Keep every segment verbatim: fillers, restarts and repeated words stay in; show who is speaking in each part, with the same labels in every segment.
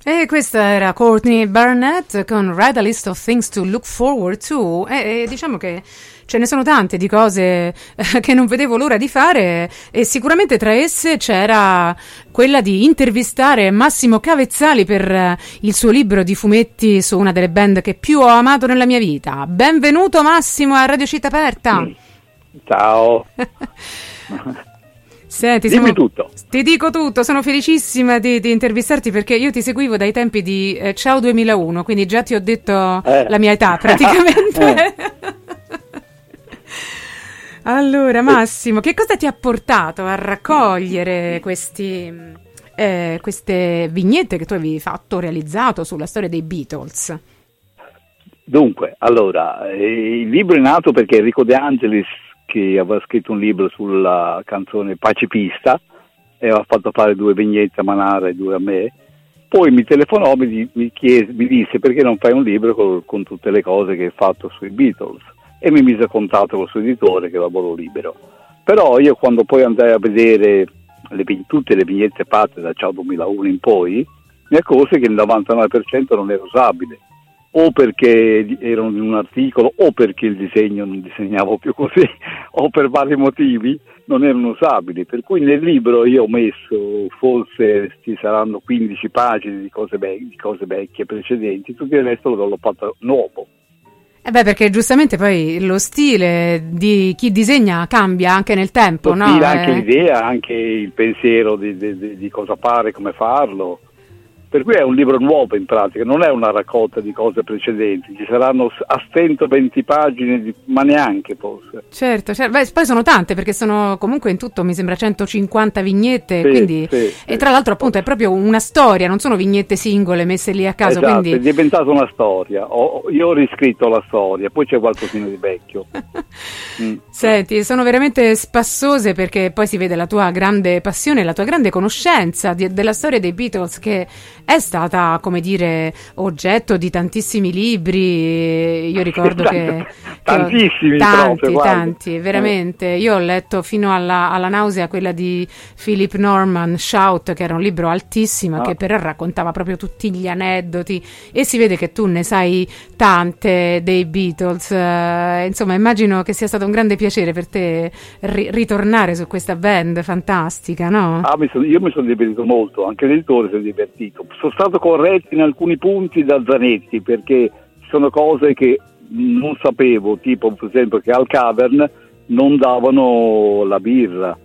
Speaker 1: E questa era Courtney Barnett con Write a List of Things to Look Forward to. E, e diciamo che ce ne sono tante di cose eh, che non vedevo l'ora di fare, e sicuramente tra esse c'era quella di intervistare Massimo Cavezzali per eh, il suo libro di fumetti su una delle band che più ho amato nella mia vita. Benvenuto Massimo a Radio Città Aperta.
Speaker 2: Ciao.
Speaker 1: Senti,
Speaker 2: Dimmi
Speaker 1: siamo,
Speaker 2: tutto.
Speaker 1: Ti dico tutto, sono felicissima di, di intervistarti perché io ti seguivo dai tempi di eh, Ciao duemilauno, quindi già ti ho detto
Speaker 2: eh.
Speaker 1: la mia età praticamente.
Speaker 2: eh.
Speaker 1: Allora Massimo, che cosa ti ha portato a raccogliere questi, eh, queste vignette che tu avevi fatto, realizzato sulla storia dei Beatles?
Speaker 2: Dunque, allora, eh, il libro è nato perché Enrico De Angelis, che aveva scritto un libro sulla canzone Pacifista e aveva fatto fare due vignette a Manara e due a me, poi mi telefonò, mi, mi, chiese, mi disse perché non fai un libro con, con tutte le cose che hai fatto sui Beatles, e mi mise a contatto con il suo editore, che è Lavoro Libero. Però io quando poi andai a vedere le, tutte le vignette fatte da Ciao duemilauno in poi, mi accorsi che il novantanove per cento non era usabile, o perché erano in un articolo, o perché il disegno non disegnavo più così, o per vari motivi non erano usabili. Per cui nel libro io ho messo, forse ci saranno quindici pagine di cose, be- di cose vecchie precedenti, tutto il resto l'ho fatto nuovo.
Speaker 1: Eh beh, perché giustamente poi lo stile di chi disegna cambia anche nel tempo,
Speaker 2: lo
Speaker 1: no?
Speaker 2: Stile, anche
Speaker 1: eh...
Speaker 2: l'idea, anche il pensiero di, di, di, di cosa fare, come farlo. Per cui è un libro nuovo in pratica, non è una raccolta di cose precedenti, ci saranno a centoventi pagine, di, ma neanche forse.
Speaker 1: Certo, certo. Beh, poi sono tante perché sono comunque in tutto mi sembra centocinquanta vignette,
Speaker 2: sì,
Speaker 1: quindi
Speaker 2: sì,
Speaker 1: e
Speaker 2: sì.
Speaker 1: Tra l'altro appunto è proprio una storia, non sono vignette singole messe lì a caso.
Speaker 2: Esatto,
Speaker 1: quindi...
Speaker 2: è diventata una storia, ho, io ho riscritto la storia, poi c'è qualcosina di vecchio. mm.
Speaker 1: Senti, sono veramente spassose perché poi si vede la tua grande passione, la tua grande conoscenza di, della storia dei Beatles, che è stata, come dire, oggetto di tantissimi libri. Io ricordo che,
Speaker 2: tantissimi
Speaker 1: che ho, tanti,
Speaker 2: proprio,
Speaker 1: tanti, veramente. Io ho letto fino alla, alla nausea quella di Philip Norman, Shout, che era un libro altissimo, ah. che però raccontava proprio tutti gli aneddoti, e si vede che tu ne sai tante dei Beatles. Uh, insomma, immagino che sia stato un grande piacere per te ri- ritornare su questa band fantastica, no?
Speaker 2: Ah, mi sono, io mi sono divertito molto, anche l'editore si è divertito. Sono stato corretto in alcuni punti da Zanetti, perché ci sono cose che non sapevo, tipo per esempio che al Cavern non davano la birra.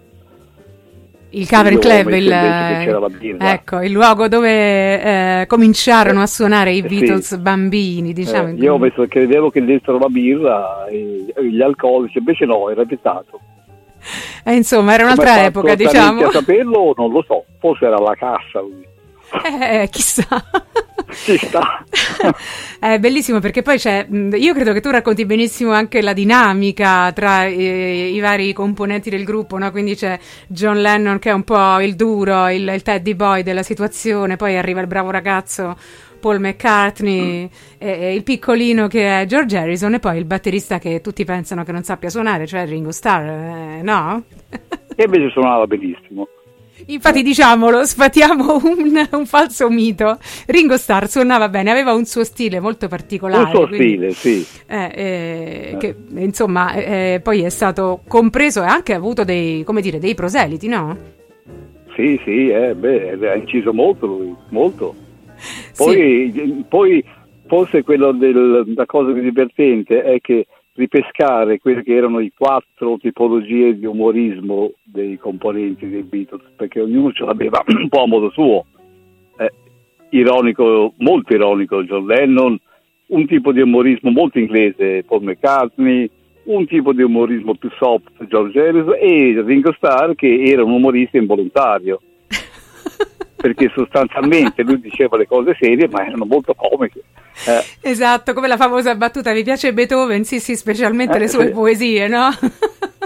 Speaker 1: Il Cavern Club, il, ecco, il luogo dove eh, cominciarono a suonare i Beatles sì. bambini, diciamo.
Speaker 2: Eh, io ho messo, credevo che dessero la birra e, e gli alcolici, invece no, era vietato.
Speaker 1: Eh, insomma, era un'altra epoca, diciamo.
Speaker 2: A saperlo non lo so, forse era la cassa lui.
Speaker 1: Eh, chissà.
Speaker 2: Ci sta.
Speaker 1: È bellissimo perché poi c'è, io credo che tu racconti benissimo anche la dinamica tra i, i vari componenti del gruppo, no? Quindi c'è John Lennon che è un po' il duro, il, il teddy boy della situazione, poi arriva il bravo ragazzo Paul McCartney, mm. e, e il piccolino che è George Harrison, e poi il batterista che tutti pensano che non sappia suonare, cioè Ringo Starr, eh, no?
Speaker 2: E invece suonava benissimo.
Speaker 1: Infatti, diciamolo, sfatiamo un, un falso mito. Ringo Starr suonava bene, aveva un suo stile molto particolare.
Speaker 2: Un suo
Speaker 1: quindi,
Speaker 2: stile, sì.
Speaker 1: Eh, eh, che insomma eh, poi è stato compreso e anche avuto dei, come dire, dei proseliti, no?
Speaker 2: Sì, sì, eh, beh, ha inciso molto lui, molto. Poi, sì. poi forse quello del, la cosa più divertente è che ripescare quelle che erano i quattro tipologie di umorismo dei componenti dei Beatles, perché ognuno ce l'aveva un po' a modo suo. Eh, ironico, molto ironico John Lennon, un tipo di umorismo molto inglese Paul McCartney, un tipo di umorismo più soft George Harrison, e Ringo Starr che era un umorista involontario. Perché sostanzialmente lui diceva le cose serie ma erano molto comiche. Eh.
Speaker 1: Esatto, come la famosa battuta: vi piace Beethoven? Sì, sì, specialmente eh, le sue sì. poesie, no?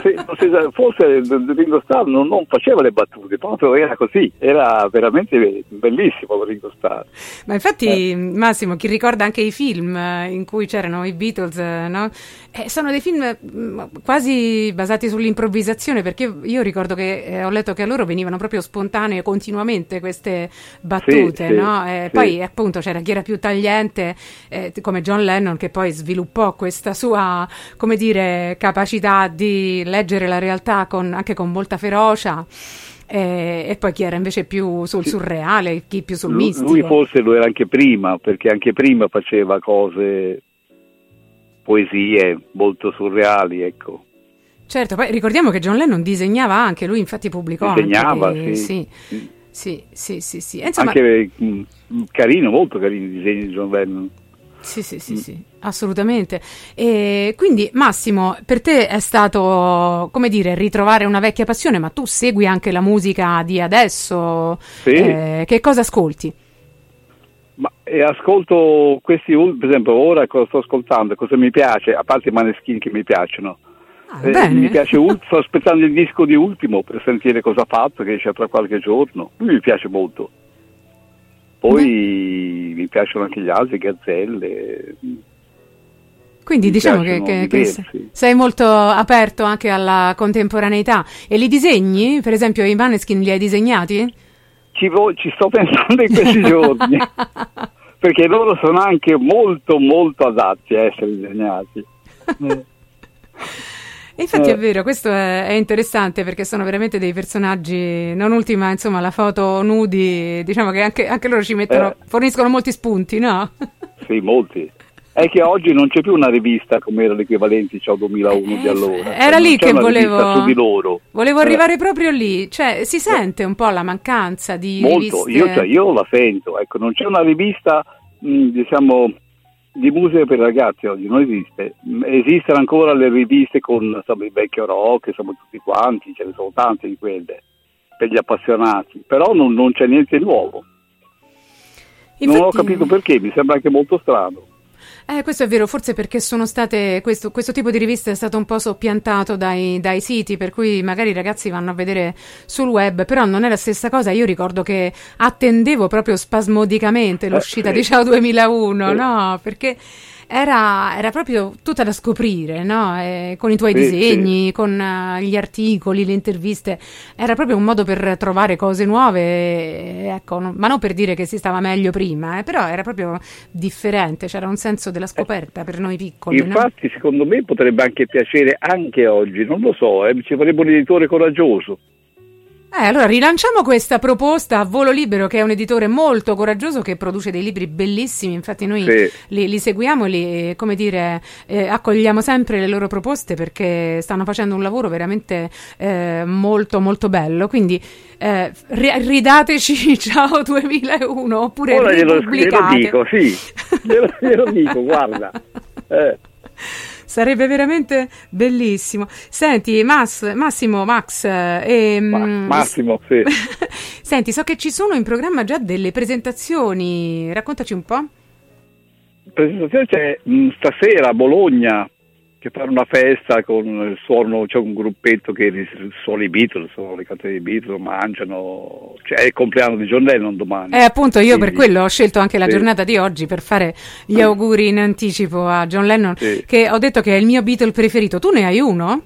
Speaker 2: si, non si, forse Ringo Starr non, non faceva le battute, proprio era così, era veramente bellissimo Ringo Starr.
Speaker 1: Ma infatti, eh. Massimo, chi ricorda anche i film in cui c'erano i Beatles, no? Eh, sono dei film quasi basati sull'improvvisazione, perché io ricordo che eh, ho letto che a loro venivano proprio spontanee continuamente queste battute, sì, no? Eh, sì. Poi appunto c'era chi era più tagliente, eh, come John Lennon, che poi sviluppò questa sua, come dire, capacità di leggere la realtà con, anche con molta ferocia. E, e poi chi era invece più sul surreale, chi più sul
Speaker 2: lui,
Speaker 1: mistico.
Speaker 2: Lui forse lo era anche prima, perché anche prima faceva cose, poesie molto surreali, ecco.
Speaker 1: Certo, poi ricordiamo che John Lennon disegnava anche, lui infatti pubblicò
Speaker 2: disegnava,
Speaker 1: anche,
Speaker 2: sì.
Speaker 1: Sì, sì, sì, sì, sì. Insomma,
Speaker 2: anche mh, carino, molto carino i disegni di John Lennon.
Speaker 1: Sì, sì, sì, sì, assolutamente. E quindi Massimo, per te è stato, come dire, ritrovare una vecchia passione, ma tu segui anche la musica di adesso.
Speaker 2: Sì.
Speaker 1: Eh, che cosa ascolti?
Speaker 2: Ma e ascolto questi, per esempio, ora cosa sto ascoltando, cosa mi piace, a parte i Maneskin che mi piacciono.
Speaker 1: Ah,
Speaker 2: eh, mi piace, sto aspettando il disco di Ultimo per sentire cosa ha fatto, che esce tra qualche giorno. Lui mi piace molto. Poi Beh. mi piacciono anche gli altri, Gazzelle.
Speaker 1: Quindi
Speaker 2: mi
Speaker 1: diciamo che, che, che sei molto aperto anche alla contemporaneità. E li disegni? Per esempio i Maneskin li hai disegnati?
Speaker 2: Ci, vo- ci sto pensando in questi giorni, perché loro sono anche molto molto adatti a essere disegnati.
Speaker 1: E infatti è vero, questo è, è interessante perché sono veramente dei personaggi, non ultima insomma la foto nudi, diciamo che anche, anche loro ci mettono, eh. forniscono molti spunti, no?
Speaker 2: Sì, molti. È che oggi non c'è più una rivista come era l'equivalente Ciao duemilauno eh, di allora.
Speaker 1: Era lì che volevo,
Speaker 2: su di loro.
Speaker 1: volevo arrivare eh. proprio lì, cioè si sente un po' la mancanza di
Speaker 2: molto,
Speaker 1: riviste.
Speaker 2: Io, cioè, io la sento, ecco, non c'è una rivista, mh, diciamo, di musica per ragazzi oggi, non esiste. Esistono ancora le riviste con insomma, il vecchio rock, insomma tutti quanti, ce ne sono tante di quelle per gli appassionati, però non, non c'è niente nuovo. Infatti, non ho capito perché, mi sembra anche molto strano.
Speaker 1: Eh, questo è vero, forse perché sono state questo, questo tipo di rivista è stato un po' soppiantato dai, dai siti, per cui magari i ragazzi vanno a vedere sul web, però non è la stessa cosa. Io ricordo che attendevo proprio spasmodicamente l'uscita eh, sì. di Ciao duemilauno, sì. no? Perché era, era proprio tutta da scoprire, no? E con i tuoi sì, disegni, sì. con uh, gli articoli, le interviste, era proprio un modo per trovare cose nuove, e, ecco, no, ma non per dire che si stava meglio prima, eh, però era proprio differente, c'era un senso della scoperta eh, per noi piccoli.
Speaker 2: Infatti, no? Secondo me potrebbe anche piacere anche oggi, non lo so, eh, ci vorrebbe un editore coraggioso.
Speaker 1: Eh, allora rilanciamo questa proposta a Volo Libero, che è un editore molto coraggioso che produce dei libri bellissimi, infatti noi sì. li, li seguiamo, li, come dire, eh, accogliamo sempre le loro proposte perché stanno facendo un lavoro veramente eh, molto molto bello, quindi eh, ridateci Ciao duemilauno oppure
Speaker 2: ora glielo, glielo dico, sì, glielo, glielo dico, guarda. Eh.
Speaker 1: Sarebbe veramente bellissimo. Senti, Mas, Massimo, Max, eh,
Speaker 2: Ma, Massimo, sì.
Speaker 1: Senti, so che ci sono in programma già delle presentazioni, raccontaci un po'.
Speaker 2: Presentazione c'è mh, stasera a Bologna, che fanno una festa con il suono, c'è un gruppetto che suona i Beatles, sono le canzoni dei Beatles, mangiano, cioè è il compleanno di John Lennon domani.
Speaker 1: Eh appunto, io Quindi, per quello ho scelto anche la sì. giornata di oggi per fare gli auguri in anticipo a John Lennon, sì. che ho detto che è il mio Beatle preferito. Tu ne hai uno?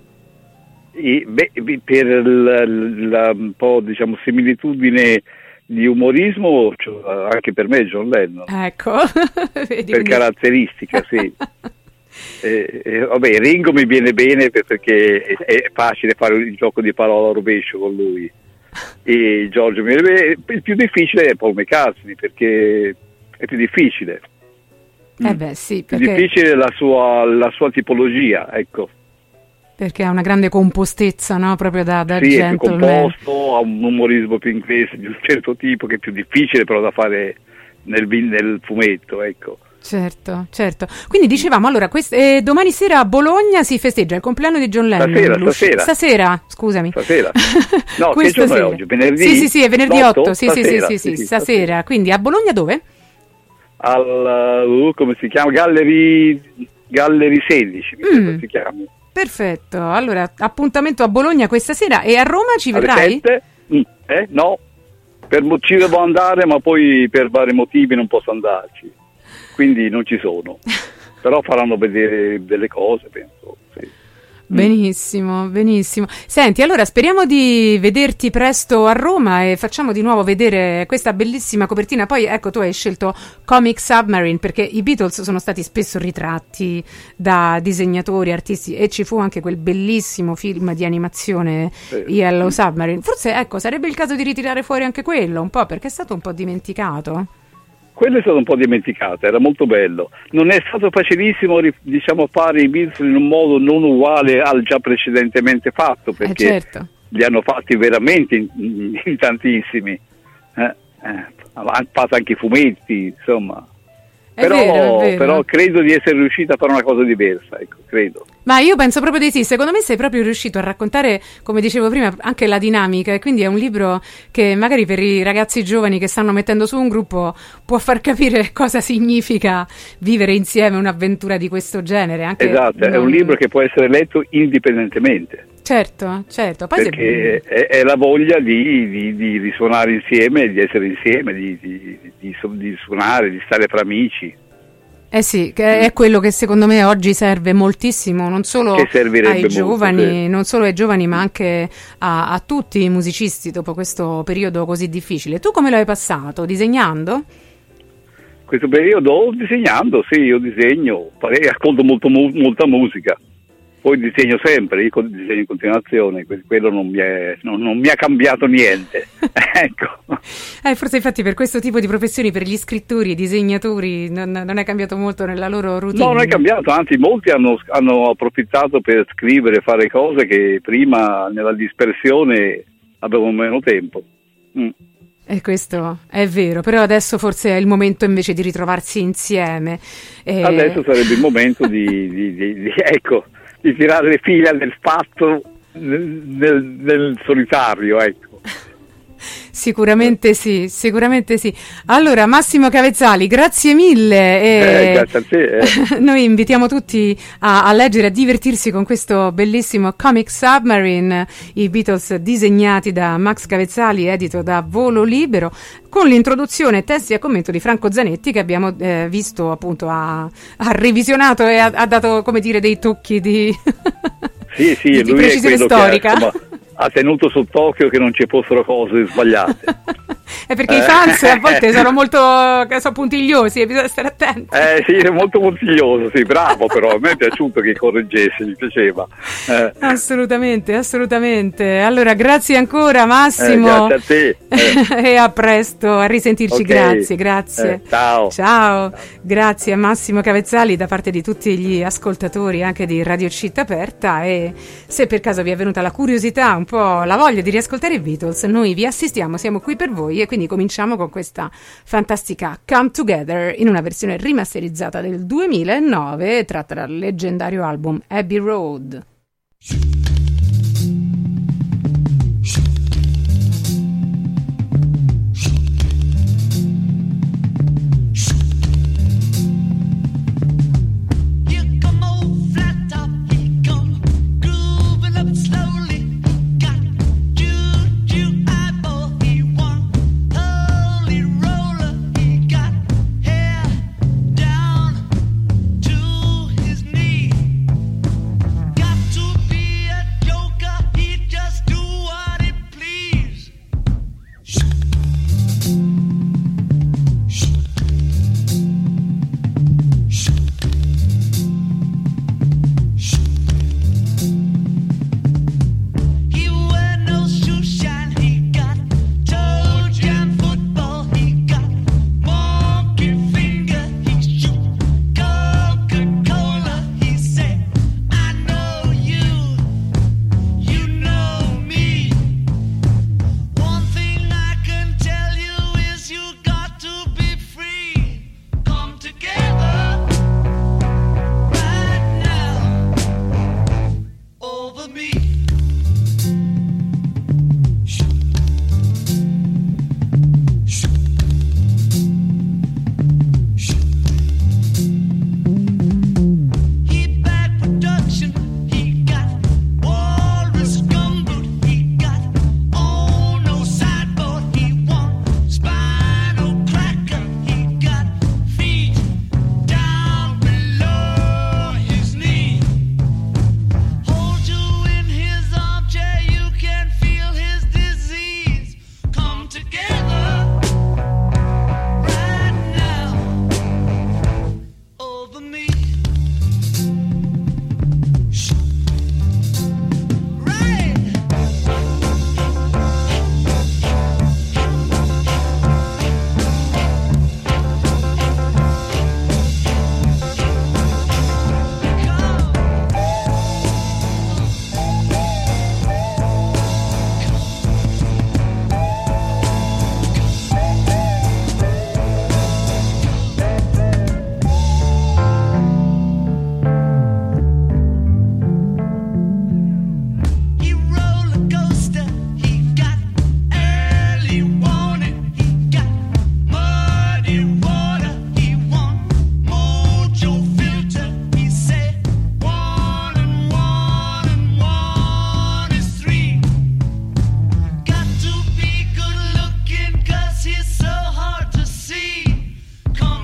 Speaker 2: I, beh, per la, la un po' diciamo similitudine di umorismo, cioè, anche per me John Lennon.
Speaker 1: Ecco.
Speaker 2: per quindi... caratteristica, sì. Eh, eh, vabbè, Ringo mi viene bene perché è, è facile fare il gioco di parola a rovescio con lui, e Giorgio mi viene bene. Il più difficile è Paul McCartney perché è più difficile
Speaker 1: eh beh, sì,
Speaker 2: più
Speaker 1: perché...
Speaker 2: difficile la sua, la sua tipologia, ecco,
Speaker 1: perché ha una grande compostezza, no? Proprio da, da
Speaker 2: sì,
Speaker 1: gentleman.
Speaker 2: È più composto, ha un umorismo più inglese di un certo tipo che è più difficile però da fare nel, nel fumetto, ecco.
Speaker 1: Certo, certo. Quindi dicevamo, allora, quest- eh, domani sera a Bologna si festeggia il compleanno di John Lennon.
Speaker 2: Stasera, stasera.
Speaker 1: Stasera, scusami.
Speaker 2: Stasera. No, che giorno è oggi? Venerdì?
Speaker 1: Sì, sì, sì, è venerdì otto. Sì,
Speaker 2: stasera,
Speaker 1: sì, sì, sì,
Speaker 2: sì,
Speaker 1: sì,
Speaker 2: sì,
Speaker 1: stasera.
Speaker 2: stasera.
Speaker 1: Quindi a Bologna dove?
Speaker 2: Al, uh, come si chiama? Gallery, Gallery sedici, mi
Speaker 1: mm.
Speaker 2: si chiama.
Speaker 1: Perfetto, allora appuntamento a Bologna questa sera e a Roma ci vedrai?
Speaker 2: Alle sette? Eh, no, per ci devo andare, ma poi per vari motivi non posso andarci, quindi non ci sono, però faranno vedere delle cose, penso, sì.
Speaker 1: Benissimo, benissimo. Senti, allora speriamo di vederti presto a Roma e facciamo di nuovo vedere questa bellissima copertina. Poi ecco, tu hai scelto Comic Submarine perché i Beatles sono stati spesso ritratti da disegnatori, artisti, e ci fu anche quel bellissimo film di animazione eh. Yellow Submarine. Forse ecco, sarebbe il caso di ritirare fuori anche quello un po', perché è stato un po' dimenticato.
Speaker 2: Quello è stato un po' dimenticato, era molto bello. Non è stato facilissimo, diciamo, fare i Beatles in un modo non uguale al già precedentemente fatto, perché
Speaker 1: eh certo.
Speaker 2: li hanno fatti veramente in, in, in tantissimi. Eh, eh, hanno fatto anche i fumetti, insomma.
Speaker 1: È
Speaker 2: però,
Speaker 1: vero, è vero.
Speaker 2: però credo di essere riuscito a fare una cosa diversa, ecco, credo.
Speaker 1: Ma io penso proprio di sì, secondo me sei proprio riuscito a raccontare, come dicevo prima, anche la dinamica, e quindi è un libro che magari per i ragazzi giovani che stanno mettendo su un gruppo può far capire cosa significa vivere insieme un'avventura di questo genere. Anche
Speaker 2: esatto, non... è un libro che può essere letto indipendentemente.
Speaker 1: Certo, certo. Poi
Speaker 2: perché se... è, è la voglia di, di, di, di suonare insieme, di essere insieme, di, di, di, di suonare, di stare fra amici.
Speaker 1: Eh sì, che è quello che secondo me oggi serve moltissimo, non solo ai giovani, molto, sì. non solo ai giovani, ma anche a, a tutti i musicisti dopo questo periodo così difficile. Tu come l'hai passato? Disegnando?
Speaker 2: Questo periodo disegnando, sì, io disegno, ascolto molto, molta musica. Poi disegno sempre, io disegno in continuazione, quello non mi, è, non, non mi ha cambiato niente. Ecco.
Speaker 1: Eh, forse infatti per questo tipo di professioni, per gli scrittori e disegnatori, non, non è cambiato molto nella loro routine.
Speaker 2: No, non è cambiato, anzi molti hanno, hanno approfittato per scrivere, fare cose che prima nella dispersione avevano meno tempo. Mm.
Speaker 1: E questo è vero, però adesso forse è il momento invece di ritrovarsi insieme. E...
Speaker 2: Adesso sarebbe il momento di, di, di, di ecco... di tirare le fila del fatto nel, nel, nel solitario, ecco.
Speaker 1: Sicuramente sì, sicuramente sì. Allora, Massimo Cavezzali, grazie mille. E
Speaker 2: eh, grazie a te. Eh.
Speaker 1: Noi invitiamo tutti a, a leggere, a divertirsi con questo bellissimo Comic Submarine, i Beatles disegnati da Max Cavezzali, edito da Volo Libero, con l'introduzione, testi e commento di Franco Zanetti, che abbiamo eh, visto appunto, ha, ha revisionato e ha, ha dato, come dire, dei tocchi di,
Speaker 2: sì, sì,
Speaker 1: di, di
Speaker 2: lui
Speaker 1: precisione
Speaker 2: è
Speaker 1: storica.
Speaker 2: Che, insomma, ha tenuto sott'occhio che non ci fossero cose sbagliate.
Speaker 1: È perché eh. i fans a volte sono molto sono puntigliosi e bisogna stare attenti.
Speaker 2: Eh sì, è molto puntiglioso, sì, bravo, però a me è piaciuto che correggesse, mi piaceva. Eh.
Speaker 1: Assolutamente, assolutamente. Allora, grazie ancora Massimo.
Speaker 2: Eh, grazie a te.
Speaker 1: Eh. E a presto, a risentirci, okay. grazie, grazie.
Speaker 2: Eh, ciao.
Speaker 1: Ciao. Grazie a Massimo Cavezzali da parte di tutti gli ascoltatori anche di Radio Città Aperta, e se per caso vi è venuta la curiosità, un po' la voglia di riascoltare i Beatles, noi vi assistiamo, siamo qui per voi, e quindi cominciamo con questa fantastica Come Together in una versione rimasterizzata del duemilanove, tratta dal leggendario album Abbey Road.
Speaker 3: Got to be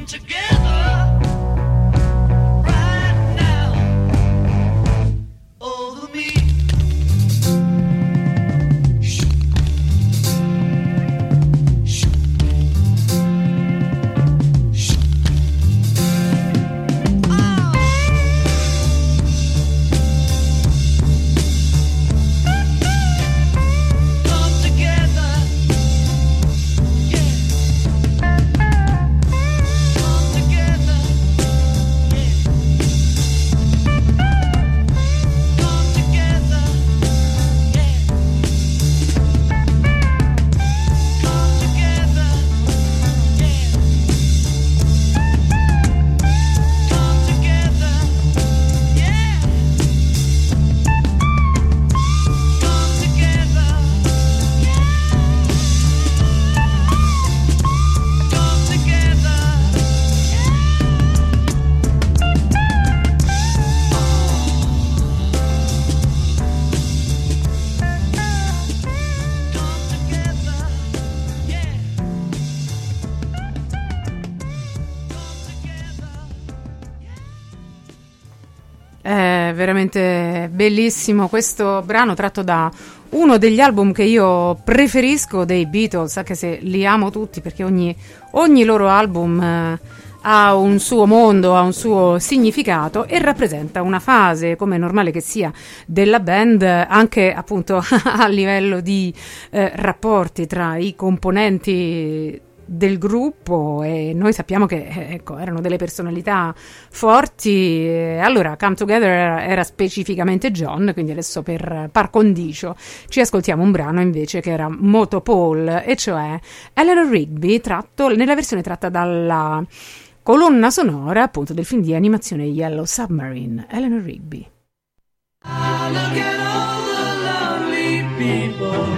Speaker 1: Veramente bellissimo questo brano, tratto da uno degli album che io preferisco dei Beatles, anche se li amo tutti, perché ogni, ogni loro album eh, ha un suo mondo, ha un suo significato e rappresenta una fase, come è normale che sia, della band, anche appunto a livello di eh, rapporti tra i componenti del gruppo, e noi sappiamo che ecco, erano delle personalità forti. Allora Come Together era, era specificamente John, quindi adesso per par condicio ci ascoltiamo un brano invece che era Moto Paul, e cioè Eleanor Rigby, tratto nella versione tratta dalla colonna sonora appunto del film di animazione Yellow Submarine. Eleanor Rigby.
Speaker 3: I look at all the lonely people.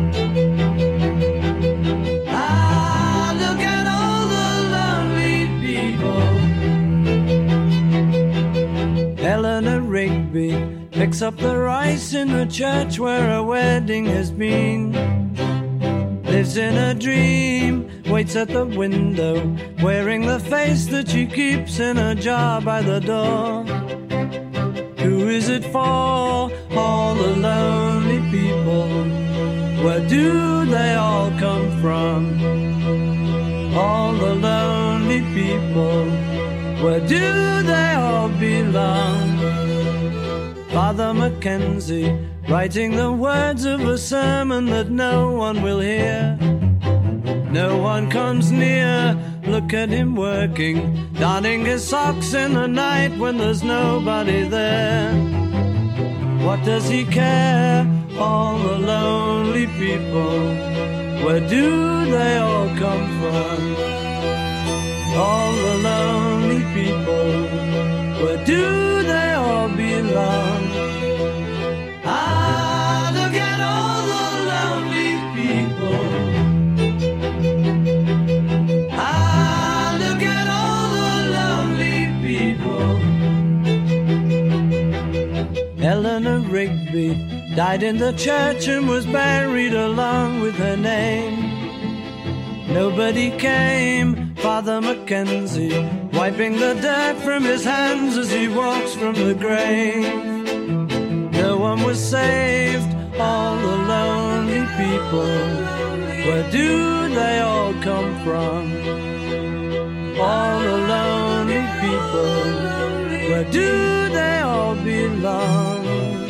Speaker 3: Eleanor Rigby picks up the rice in the church where a wedding has been. Lives in a dream, waits at the window, wearing the face that she keeps in a jar by the door. Who is it for? All the lonely people. Where do they all come from? All the lonely people. Where do they all belong? Father Mackenzie, writing the words of a sermon that no one will hear. No one comes near, look at him working, darning his socks in the night when there's nobody there. What does he care? All the lonely people, where do they all come from? All the lonely people, where do they all belong? Ah, look at all the lonely people. Ah, look at all the lonely people. Eleanor Rigby died in the church and was buried along with her name. Nobody came, Father Mackenzie, wiping the dirt from his hands as he walks from the grave. No one was saved, all the lonely people. Where do they all come from? All the lonely people. Where do they all belong?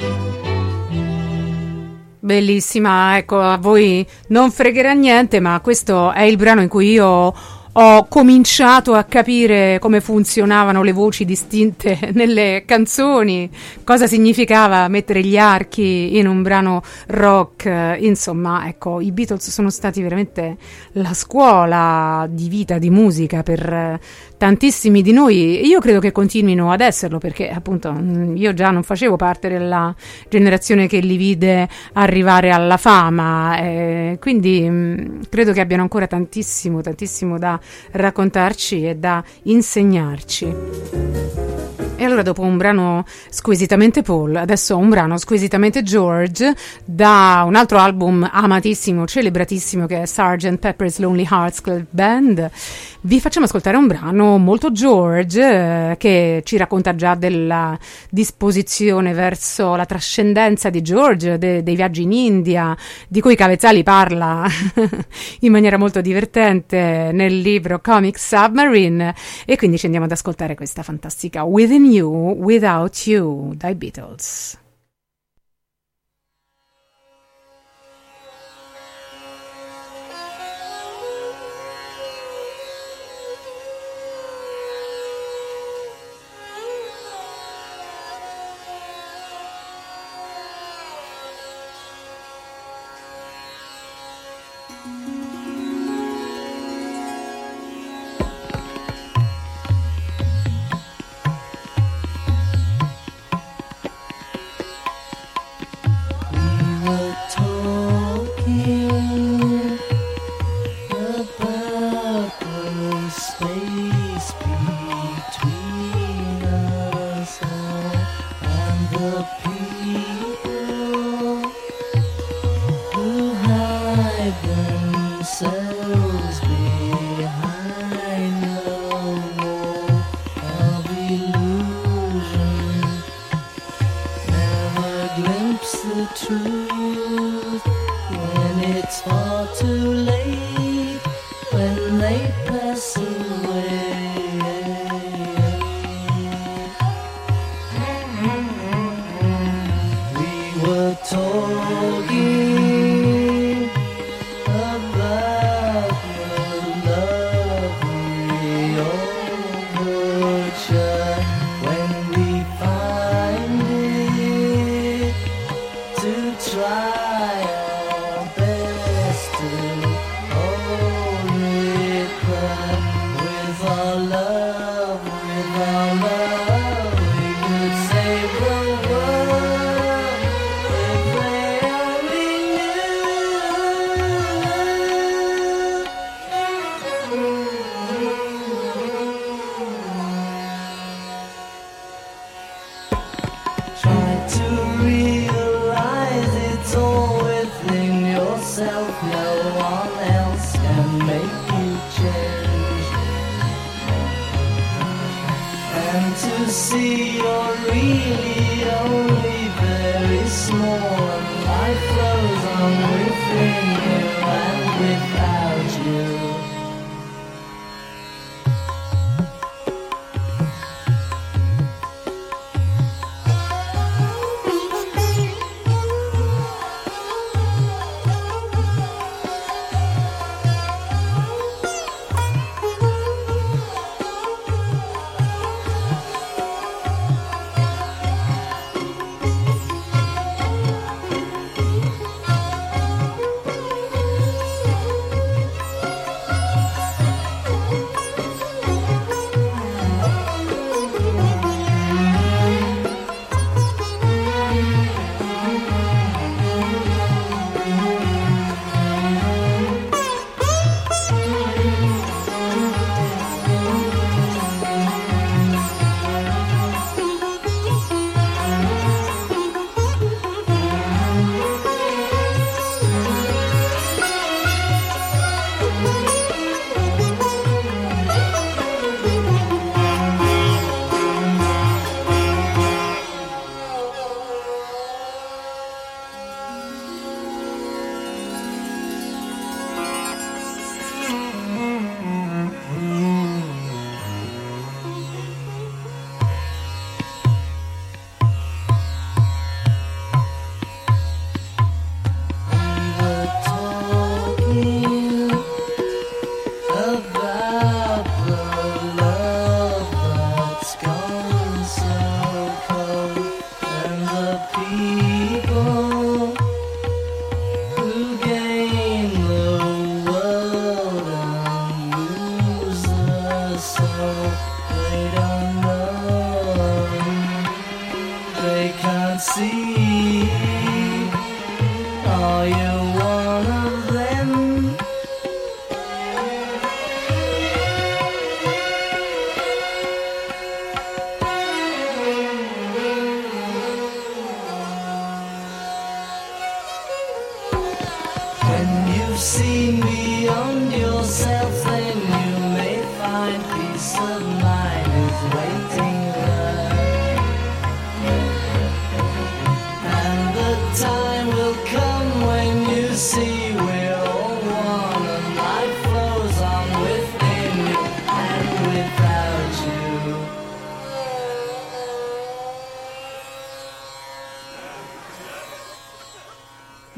Speaker 1: Bellissima, ecco, a voi non fregherà niente, ma questo è il brano in cui io ho cominciato a capire come funzionavano le voci distinte nelle canzoni, cosa significava mettere gli archi in un brano rock. Insomma, ecco, i Beatles sono stati veramente la scuola di vita, di musica per tantissimi di noi. Io credo che continuino ad esserlo, perché appunto io già non facevo parte della generazione che li vide arrivare alla fama, eh, quindi mh, credo che abbiano ancora tantissimo, tantissimo da raccontarci e da insegnarci. E allora dopo un brano squisitamente Paul, adesso un brano squisitamente George da un altro album amatissimo, celebratissimo che è sergeant Pepper's Lonely Hearts Club Band. Vi facciamo ascoltare un brano molto George eh, che ci racconta già della disposizione verso la trascendenza di George, de- dei viaggi in India, di cui Cavezzali parla in maniera molto divertente nel libro Comic Submarine, e quindi ci andiamo ad ascoltare questa fantastica Within You, Without You dai Beatles.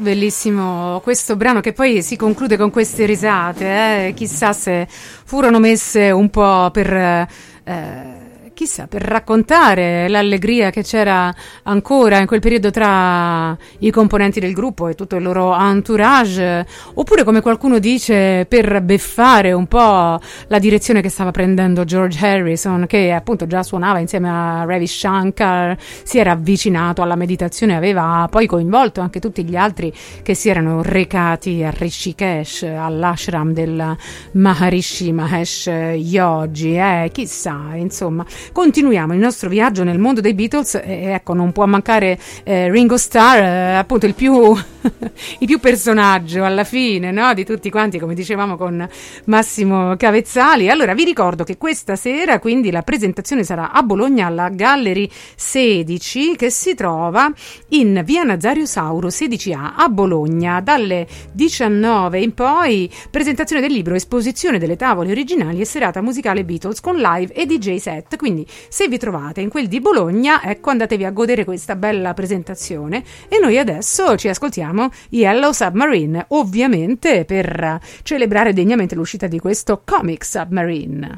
Speaker 1: Bellissimo questo brano che poi si conclude con queste risate, eh? Chissà se furono messe un po' per... Eh, chissà, per raccontare l'allegria che c'era ancora in quel periodo tra i componenti del gruppo e tutto il loro entourage, oppure, come qualcuno dice, per beffare un po' la direzione che stava prendendo George Harrison, che appunto già suonava insieme a Ravi Shankar, si era avvicinato alla meditazione, aveva poi coinvolto anche tutti gli altri che si erano recati a Rishikesh, all'ashram del Maharishi Mahesh Yogi, eh, chissà, insomma. Continuiamo il nostro viaggio nel mondo dei Beatles e ecco, non può mancare eh, Ringo Starr, eh, appunto il più il più personaggio alla fine, no? Di tutti quanti, come dicevamo con Massimo Cavezzali. Allora vi ricordo che questa sera quindi la presentazione sarà a Bologna alla Gallery sedici, che si trova in via Nazario Sauro sedici A a Bologna, dalle diciannove in poi. Presentazione del libro, esposizione delle tavole originali e serata musicale Beatles con live e D J set. Quindi se vi trovate in quel di Bologna, ecco, andatevi a godere questa bella presentazione. E noi adesso ci ascoltiamo Yellow Submarine, ovviamente per celebrare degnamente l'uscita di questo Comic Submarine.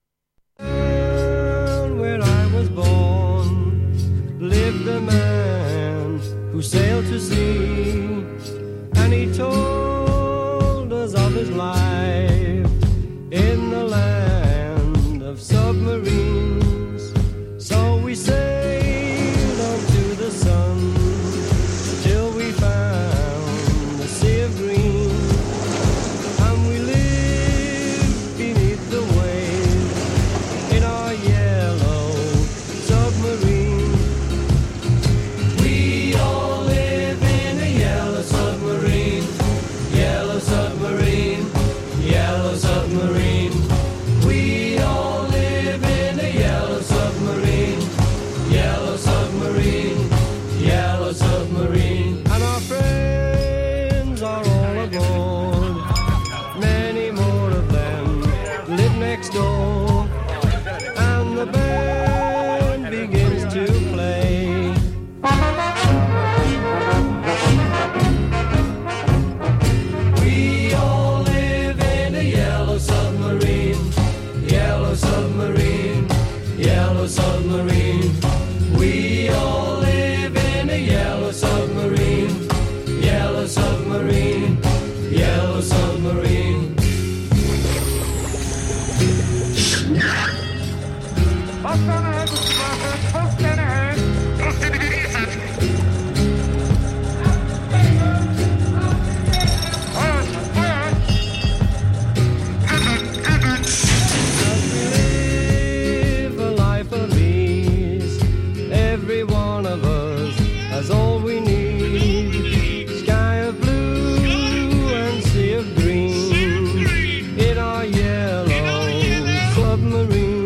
Speaker 3: Where I was born lived a man who sailed to sea, and he told us of his life in the land of submarines. So we sailed on to the sun till we found the sea of green, and we lived beneath the waves in our yellow submarine. We all live in a yellow submarine, yellow submarine, yellow submarine. We all live in a yellow submarine, yellow submarine, yellow submarine. And our friends are all aboard, many more of them live next door, and the band begins to play. We all live in a yellow submarine, yellow submarine, yellow submarine. We all live in a yellow submarine, yellow submarine, yellow submarine. Live a life of ease. Every one of us has all we need. Sky of blue and sea of green in our yellow submarine.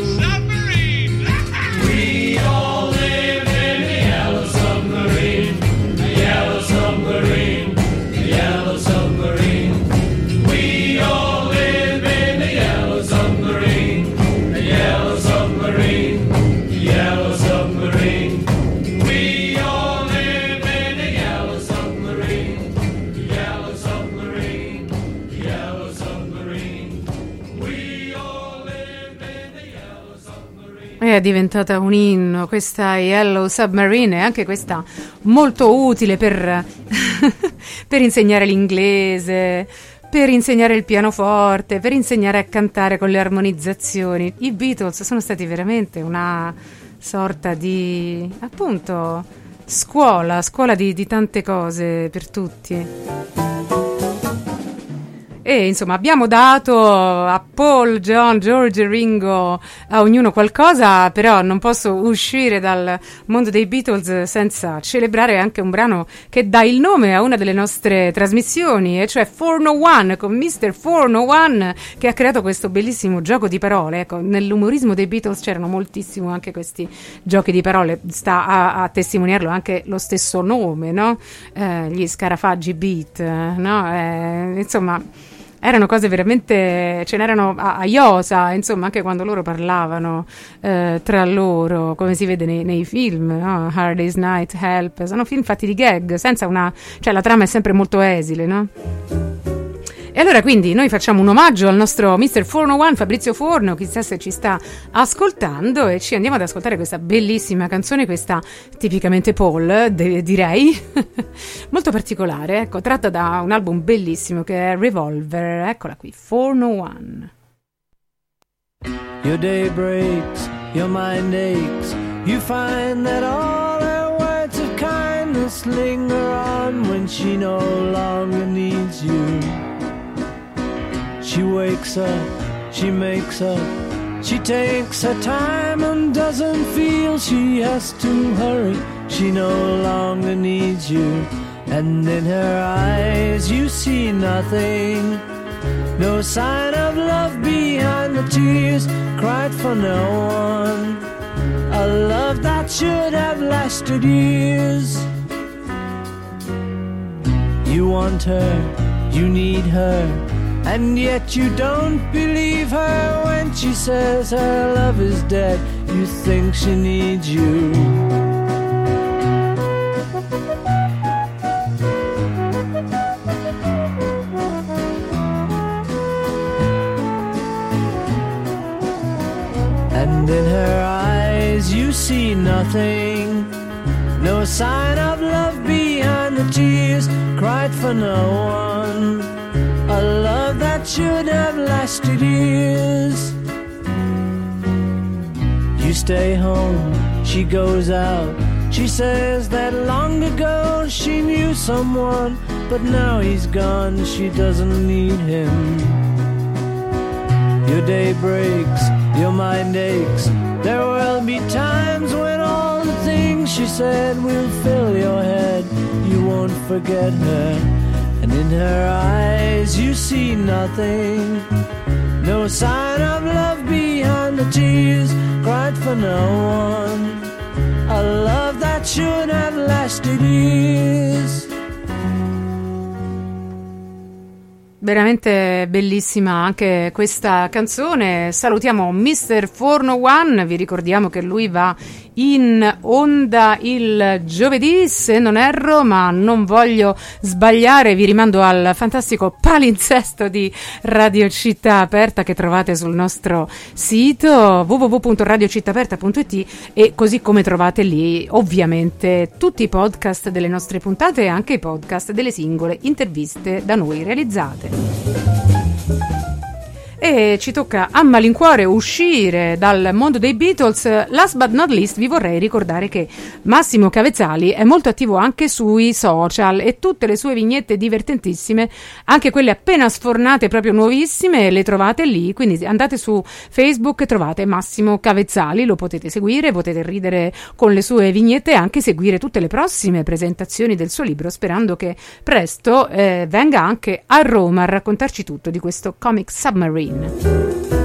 Speaker 3: We all live in a yellow submarine, a yellow submarine, a yellow submarine. We all live in a yellow submarine, a yellow submarine, a yellow submarine. We all live in a yellow submarine, yellow submarine, yellow submarine. We all live in a yellow submarine.
Speaker 1: È diventata un inno questa Yellow Submarine, e anche questa molto utile per, per insegnare l'inglese, per insegnare il pianoforte, per insegnare a cantare con le armonizzazioni. I Beatles sono stati veramente una sorta di, appunto, scuola, scuola di, di tante cose per tutti. E insomma abbiamo dato a Paul, John, George e Ringo a ognuno qualcosa, però non posso uscire dal mondo dei Beatles senza celebrare anche un brano che dà il nome a una delle nostre trasmissioni, e cioè four oh one, con mister four oh one, che ha creato questo bellissimo gioco di parole. Ecco, nell'umorismo dei Beatles c'erano moltissimo anche questi giochi di parole, sta a, a testimoniarlo anche lo stesso nome, no? Eh, gli Scarafaggi Beat, no? Eh, insomma, erano cose veramente, ce n'erano a, a iosa, insomma, anche quando loro parlavano eh, tra loro, come si vede nei, nei film, no? Hard Day's Night, Help, sono film fatti di gag, senza una, cioè la trama è sempre molto esile, no? E allora quindi noi facciamo un omaggio al nostro mister quattrocentono Fabrizio Forno, chissà se ci sta ascoltando, e ci andiamo ad ascoltare questa bellissima canzone, questa tipicamente Paul, de- direi, molto particolare, ecco, tratta da un album bellissimo che è Revolver, eccola qui, quattrocentono.
Speaker 3: Your day breaks, your mind aches, you find that all her words of kindness linger on when she no longer needs you. She wakes up, she makes up, she takes her time and doesn't feel she has to hurry. She no longer needs you, and in her eyes you see nothing. No sign of love behind the tears cried for no one. A love that should have lasted years. You want her, you need her, and yet you don't believe her when she says her love is dead. You think she needs you. And in her eyes you see nothing. No sign of love behind the tears cried for no one. A love that should have lasted years. You stay home, she goes out. She says that long ago she knew someone, but now he's gone, she doesn't need him. Your day breaks, your mind aches. There will be times when all the things she said will fill your head. You won't forget her. And in her eyes you see nothing. No sign of love behind the tears cried for no one. A love that should have lasted years.
Speaker 1: Veramente bellissima anche questa canzone. Salutiamo mister quattrocentono, vi ricordiamo che lui va in onda il giovedì, se non erro, ma non voglio sbagliare, vi rimando al fantastico palinsesto di Radio Città Aperta che trovate sul nostro sito w w w punto radio città aperta punto i t, e così come trovate lì ovviamente tutti i podcast delle nostre puntate e anche i podcast delle singole interviste da noi realizzate. E ci tocca a malincuore uscire dal mondo dei Beatles. Last but not least vi vorrei ricordare che Massimo Cavezzali è molto attivo anche sui social e tutte le sue vignette divertentissime, anche quelle appena sfornate, proprio nuovissime, le trovate lì, quindi andate su Facebook e trovate Massimo Cavezzali, lo potete seguire, potete ridere con le sue vignette e anche seguire tutte le prossime presentazioni del suo libro, sperando che presto eh, venga anche a Roma a raccontarci tutto di questo Comic Submarine.